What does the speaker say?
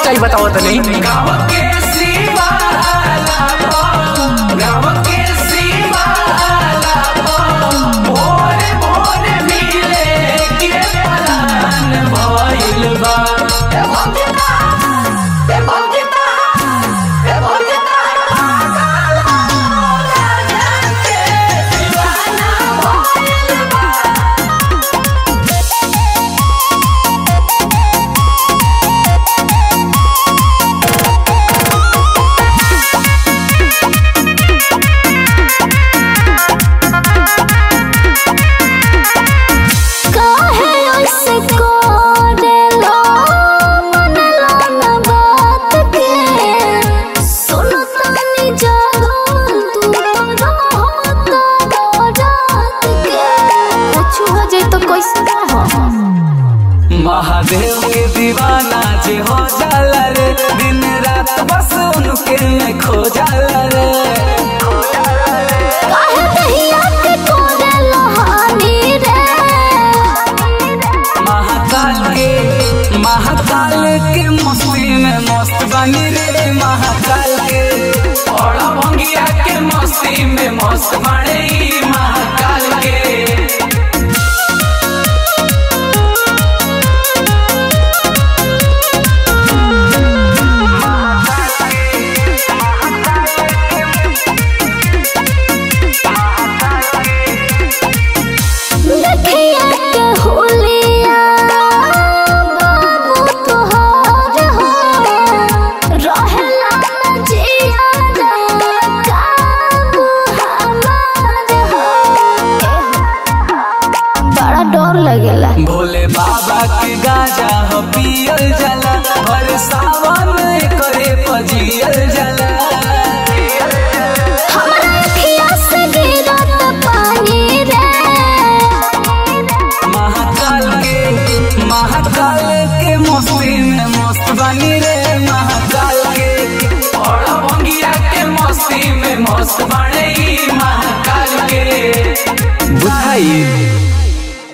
Style बताओ तो नहीं। महादेव के दीवाना जे हो जाला रे, दिन रात बस उनके में खो जाला रे। काहे दहिया के तोरे लहानी रे, महाकाल के मस्ती में मस्त बनी रे। महाकाल के और भंगिया के मस्ती में मस्त बने महाकाल के। डर लगेला। भोले बाबा के गाजा हो पियल जाला, हर सावन करे पजियल जाला। हमरा अखिया से गिरत पानी रे, महाकाल के मस्ती में मस्त बनी रे। महाकाल